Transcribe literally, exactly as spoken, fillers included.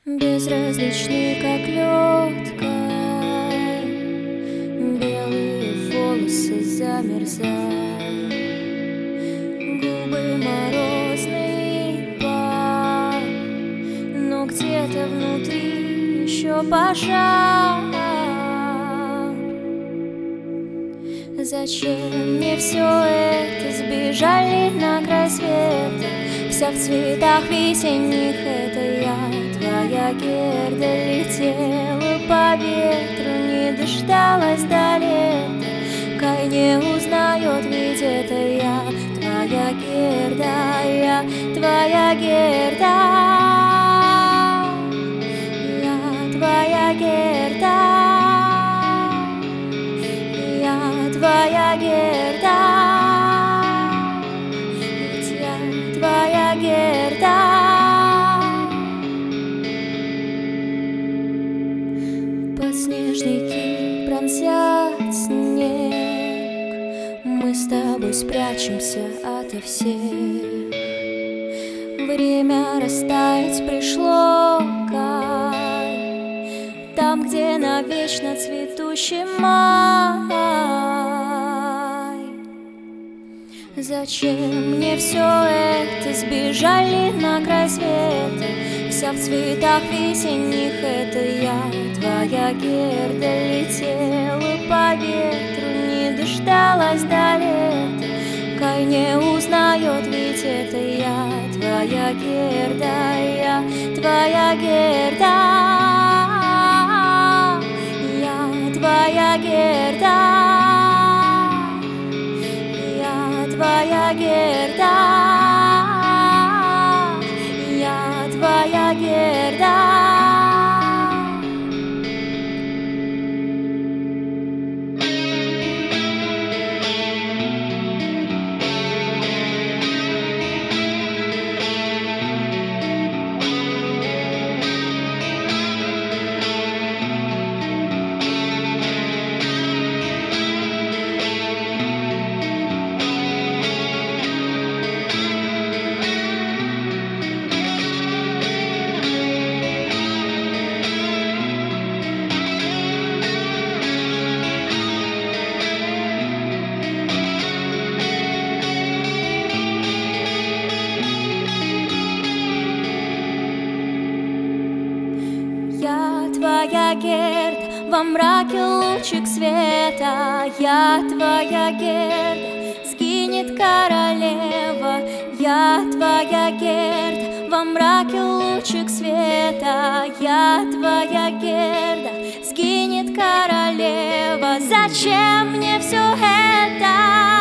Безразличный, как лед, край, белые волосы замерзают, губы морозный пар, но где-то внутри еще пожар. Зачем мне все это? Сбежали на край света, вся в цветах весенних. Это я, твоя Герда, летела по ветру, не дождалась до лета. Кай не узнает, ведь это я, твоя Герда, я твоя Герда, я твоя Герда. Твоя Герда, ведь я твоя Герда. Подснежники пронзят снег, мы с тобой спрячемся ото всех. Время растаять пришло, Кай, там, где навечно цветущий май. Зачем мне все это? Сбежали на край света, вся в цветах весенних. Это я, твоя Герда, летела по ветру, не дождалась до лета. Кай не узнает, ведь это я, твоя Герда, я твоя Герда, я твоя Герда. Твоя Герда, я твоя Герда. Я твоя Герда, во мраке лучик света. Я твоя Герда, сгинет королева. Я твоя Герда, во мраке лучик света. Я твоя Герда, сгинет королева. Зачем мне все это?